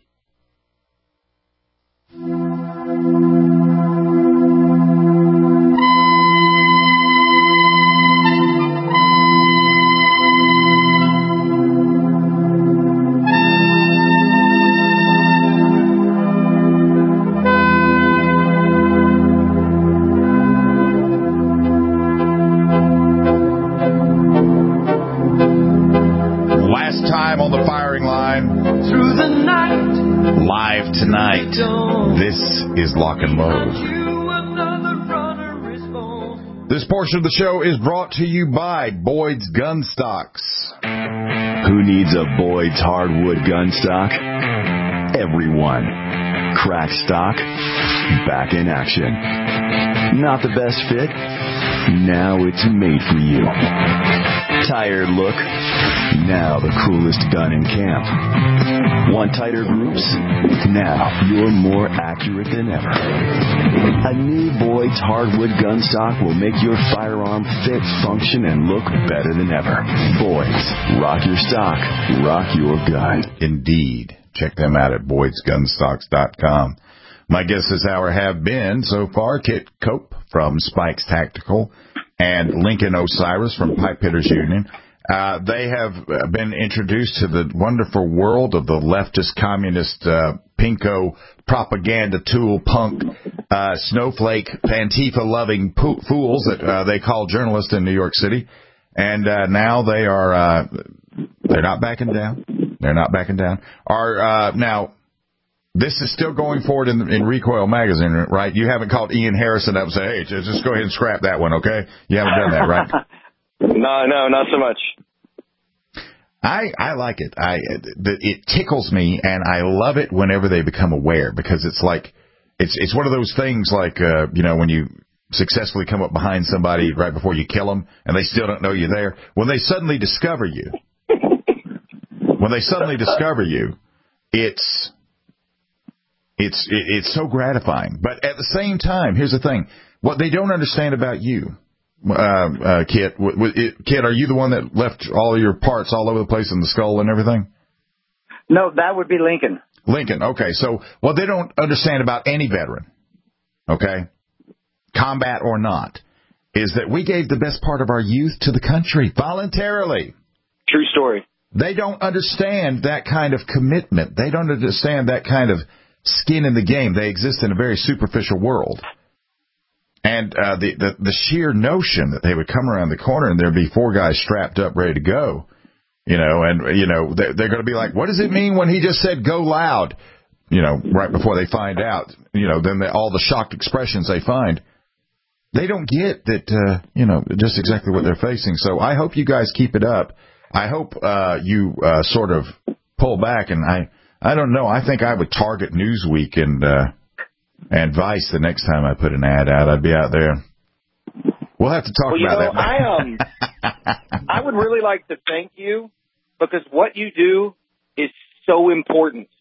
Last time on the firing line. Through the night. Live tonight. This is Lock and Load. This portion of the show is brought to you by Boyd's Gun Stocks. Who needs a Boyd's hardwood gun stock? Everyone. Crack stock, back in action. Not the best fit? Now it's made for you. Tired look? Now the coolest gun in camp. Want tighter groups? Now you're more accurate than ever. A new Boyd's hardwood gun stock will make your firearm fit, function, and look better than ever. Boyd's. Rock your stock. Rock your gun. Indeed. Check them out at boyds gun stocks dot com. My guests this hour have been, so far, Kit Cope from Spikes Tactical and Lincoln Osiris from Pipe Hitters Union. Uh, they have been introduced to the wonderful world of the leftist, communist, uh, pinko propaganda tool, punk, uh, snowflake, Antifa-loving po- fools that uh, they call journalists in New York City. And uh, now they are, uh, they're not backing down. They're not backing down. Are uh, now, this is still going forward in, in Recoil Magazine, right? You haven't called Ian Harrison up and said, hey, just, just go ahead and scrap that one, okay? You haven't done that, right? No, no, not so much. I, I like it. I it tickles me, and I love it whenever they become aware, because it's like it's it's one of those things like uh, you know, when you successfully come up behind somebody right before you kill them, and they still don't know you're there. When they suddenly discover you, when they suddenly discover you, it's it's it's so gratifying. But at the same time, here's the thing: what they don't understand about you. Uh, uh, Kit, w- w- it, Kit, are you the one that left all of your parts all over the place in the skull and everything? No, that would be Lincoln. Lincoln, okay. So what they don't understand about any veteran, okay, combat or not, is that we gave the best part of our youth to the country voluntarily. True story. They don't understand that kind of commitment. They don't understand that kind of skin in the game. They exist in a very superficial world. And uh, the, the the sheer notion that they would come around the corner and there'd be four guys strapped up, ready to go, you know, and, you know, they're, they're going to be like, what does it mean when he just said go loud, you know, right before they find out, you know, then the, all the shocked expressions they find. They don't get that, uh, you know, just exactly what they're facing. So I hope you guys keep it up. I hope uh, you uh, sort of pull back. And I, I don't know. I think I would target Newsweek and uh And Vice the next time I put an ad out. I'd be out there. We'll have to talk well, you about know, that. I, um, I would really like to thank you because what you do is so important.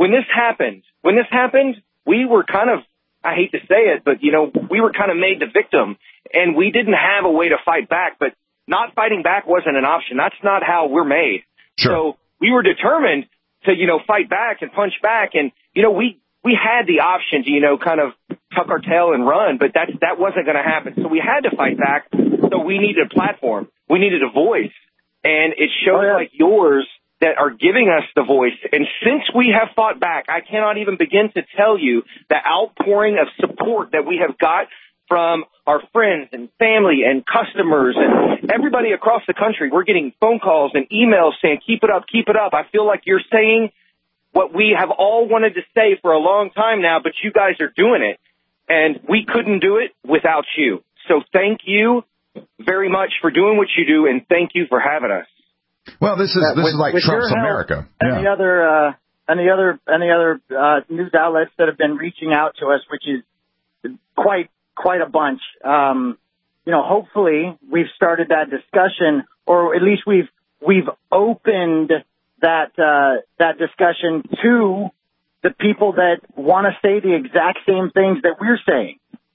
when this happened, when this happened, we were kind of, I hate to say it, but, you know, we were kind of made the victim, and we didn't have a way to fight back, but not fighting back wasn't an option. That's not how we're made. Sure. So we were determined to, you know, fight back and punch back, and, you know, we, we had the option to, you know, kind of tuck our tail and run, but that, that wasn't going to happen. So we had to fight back, so we needed a platform. We needed a voice, and it shows oh, yeah. like yours that are giving us the voice. And since we have fought back, I cannot even begin to tell you the outpouring of support that we have got from our friends and family and customers and everybody across the country. We're getting phone calls and emails saying, keep it up, keep it up. I feel like you're saying what we have all wanted to say for a long time now, but you guys are doing it. And we couldn't do it without you. So thank you very much for doing what you do, and thank you for having us. Well, this is Yeah, this with, is like with Trump's your help America. And Yeah. the other, uh, and the other, and the other uh, news outlets that have been reaching out to us, which is quite quite a bunch. Um, you know, hopefully we've started that discussion, or at least we've we've opened that uh, that discussion to the people that want to say the exact same things that we're saying.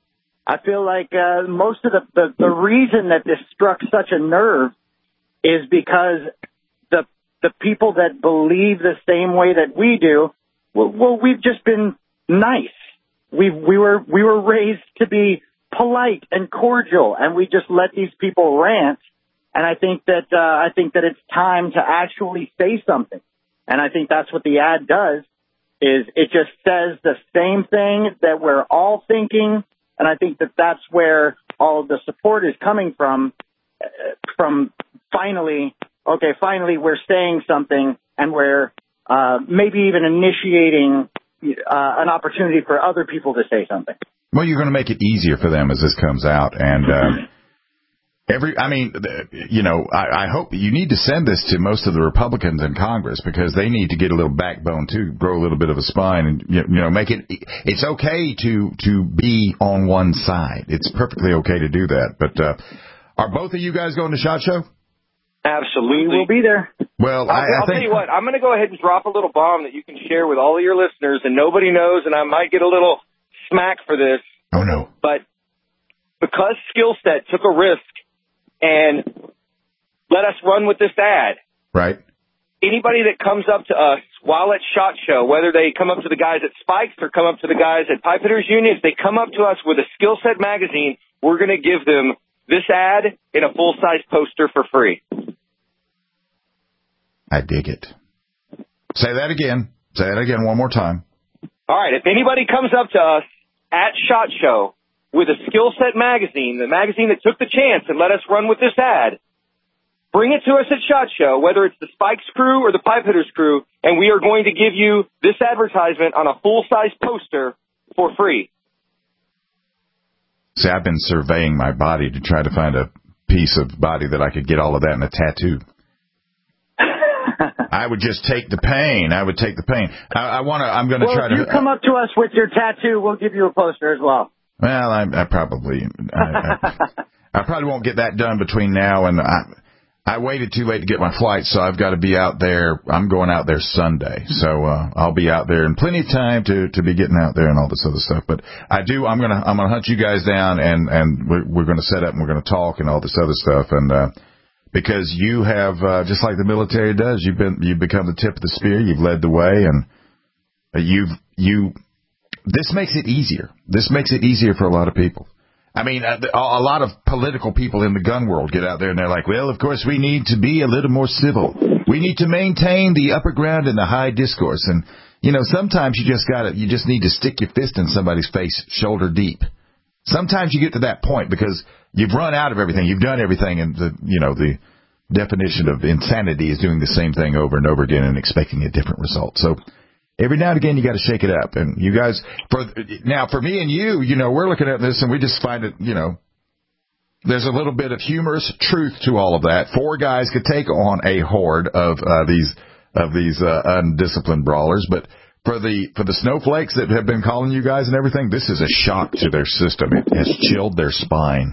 I feel like uh, most of the, the the reason that this struck such a nerve is because the the people that believe the same way that we do, well, well we've just been nice. We we were we were raised to be polite and cordial, and we just let these people rant. And I think that uh, I think that it's time to actually say something. And I think that's what the ad does. Is it just says the same thing that we're all thinking, and I think that that's where all of the support is coming from. Uh, from finally, okay, finally we're saying something, and we're uh, maybe even initiating uh, an opportunity for other people to say something. Well, you're going to make it easier for them as this comes out, and uh, every, I mean, you know, I, I hope you need to send this to most of the Republicans in Congress, because they need to get a little backbone too, grow a little bit of a spine, and you know, make it. It's okay to to be on one side. It's perfectly okay to do that. But uh, are both of you guys going to SHOT Show? Absolutely, we'll be there. Well, I'll, I, I I'll think tell you what. I'm going to go ahead and drop a little bomb that you can share with all of your listeners, and nobody knows, and I might get a little smack for this. Oh no! But because Skillset took a risk and let us run with this ad. Right. Anybody that comes up to us while at SHOT Show, whether they come up to the guys at Spikes or come up to the guys at Pipehitters Union, if they come up to us with a Skillset magazine, we're going to give them this ad in a full-size poster for free. I dig it. Say that again. Say that again one more time. All right. If anybody comes up to us at SHOT Show with a Skillset magazine, the magazine that took the chance and let us run with this ad, bring it to us at SHOT Show, whether it's the Spikes crew or the Pipehitters crew, and we are going to give you this advertisement on a full-size poster for free. See, I've been surveying my body to try to find a piece of body that I could get all of that in a tattoo. I would just take the pain. I would take the pain. I, I want to. I'm going to well, try if to. you come up to us with your tattoo, we'll give you a poster as well. Well, I, I probably, I, I, I probably won't get that done between now and I. I waited too late to get my flight, so I've got to be out there. I'm going out there Sunday, so uh, I'll be out there in plenty of time to to be getting out there and all this other stuff. But I do. I'm gonna I'm gonna hunt you guys down, and and we're, we're gonna set up and we're gonna talk and all this other stuff, and. uh Because you have, uh, just like the military does, you've been, you've become the tip of the spear. You've led the way, and you've, you. This makes it easier. This makes it easier for a lot of people. I mean, a, a lot of political people in the gun world get out there and they're like, well, of course we need to be a little more civil. We need to maintain the upper ground and the high discourse. And you know, sometimes you just got to, you just need to stick your fist in somebody's face, shoulder deep. Sometimes you get to that point because you've run out of everything. You've done everything, and the you know the definition of insanity is doing the same thing over and over again and expecting a different result. So every now and again you got to shake it up. And you guys, for now, for me and you, you know, we're looking at this and we just find it, you know, there's a little bit of humorous truth to all of that. Four guys could take on a horde of uh, these of these uh, undisciplined brawlers, but. For the for the snowflakes that have been calling you guys and everything, this is a shock to their system. It has chilled their spine.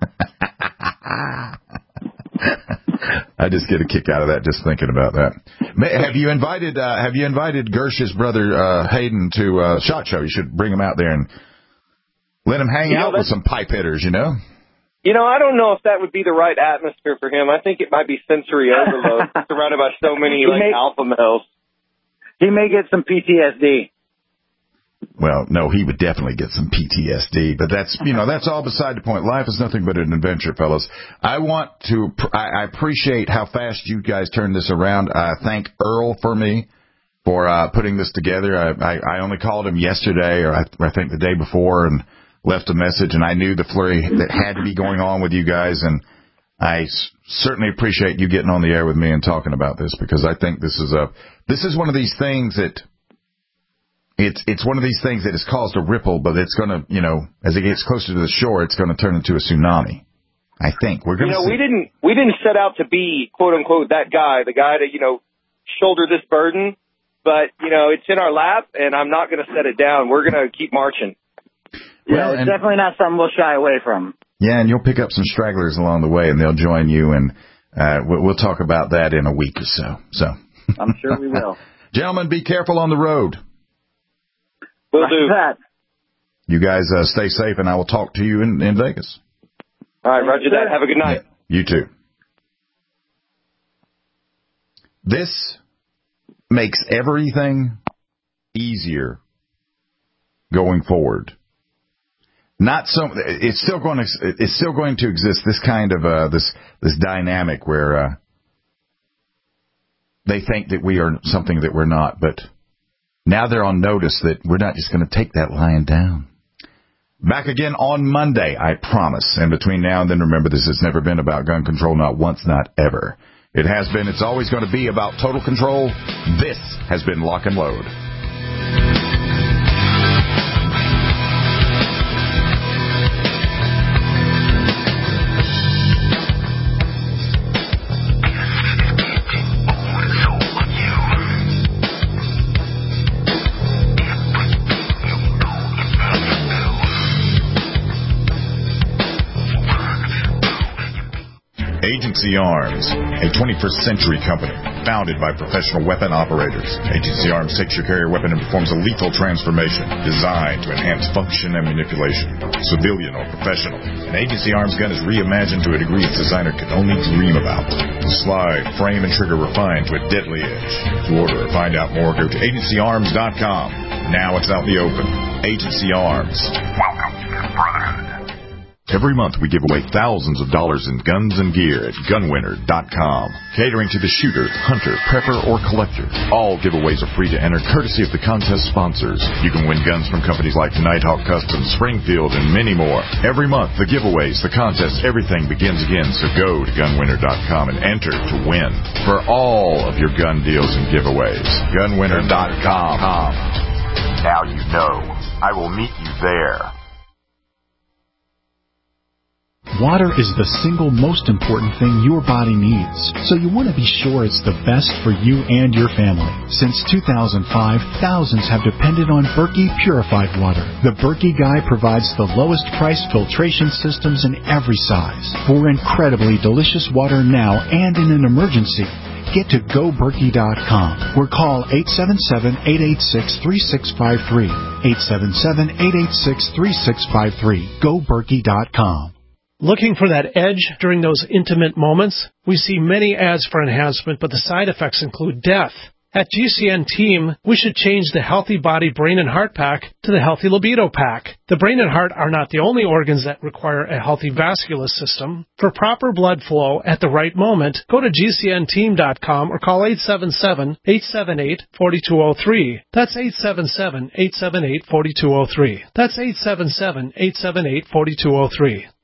I just get a kick out of that just thinking about that. Have you invited uh, Have you invited Gersh's brother uh, Hayden to uh, SHOT Show? You should bring him out there and let him hang You out know, with some pipe hitters. You know. You know, I don't know if that would be the right atmosphere for him. I think it might be sensory overload, surrounded by so many He like may- alpha males. He may get some P T S D. Well, no, he would definitely get some P T S D, but that's, you know, that's all beside the point. Life is nothing but an adventure, fellas. I want to, I appreciate how fast you guys turned this around. I thank Earl for me for uh, putting this together. I, I, I only called him yesterday, or I, I think the day before, and left a message, and I knew the flurry that had to be going on with you guys, and I s- certainly appreciate you getting on the air with me and talking about this, because I think this is a, this is one of these things that, It's it's one of these things that has caused a ripple, but it's going to, you know, as it gets closer to the shore, it's going to turn into a tsunami. I think we're going You to. know, we didn't we didn't set out to be quote unquote that guy, the guy to you know shoulder this burden, but you know it's in our lap, and I'm not going to set it down. We're going to keep marching. Yeah, Well, it's and- definitely not something we'll shy away from. Yeah, and you'll pick up some stragglers along the way, and they'll join you, and uh, we'll, we'll talk about that in a week or so. So, I'm sure we will. Gentlemen, be careful on the road. Will do. That. You guys uh, stay safe, and I will talk to you in, in Vegas. All right, roger that. Have a good night. Yeah, you too. This makes everything easier going forward. Not so. It's still going to. It's still going to exist. This kind of uh, this this dynamic where uh, they think that we are something that we're not, but now they're on notice that we're not just going to take that lion down. Back again on Monday, I promise. And between now and then, remember, this has never been about gun control, not once, not ever. It has been, it's always going to be about total control. This has been Lock and Load. Agency Arms, a twenty-first century company founded by professional weapon operators. Agency Arms takes your carrier weapon and performs a lethal transformation designed to enhance function and manipulation. Civilian or professional, an Agency Arms gun is reimagined to a degree its designer could only dream about. The slide, frame, and trigger refined to a deadly edge. To order or find out more, go to agency arms dot com. Now it's out in the open. Agency Arms. Welcome to the Brotherhood. Every month we give away thousands of dollars in guns and gear at gun winner dot com. Catering to the shooter, hunter, prepper, or collector. All giveaways are free to enter, courtesy of the contest sponsors. You can win guns from companies like Nighthawk Customs, Springfield, and many more. Every month, the giveaways, the contests, everything begins again. So go to gun winner dot com and enter to win for all of your gun deals and giveaways. gun winner dot com. Now you know. I will meet you there. Water is the single most important thing your body needs, so you want to be sure it's the best for you and your family. Since two thousand five, thousands have depended on Berkey purified water. The Berkey Guy provides the lowest price filtration systems in every size. For incredibly delicious water now and in an emergency, get to go berkey dot com or call eight seven seven, eight eight six, three six five three. eight seven seven, eight eight six, three six five three. go berkey dot com. Looking for that edge during those intimate moments? We see many ads for enhancement, but the side effects include death. At G C N Team, we should change the Healthy Body Brain and Heart Pack to the Healthy Libido Pack. The brain and heart are not the only organs that require a healthy vascular system. For proper blood flow at the right moment, go to G C N team dot com or call eight seven seven, eight seven eight, four two zero three. That's eight seven seven, eight seven eight, four two zero three. That's eight seven seven, eight seven eight, four two zero three.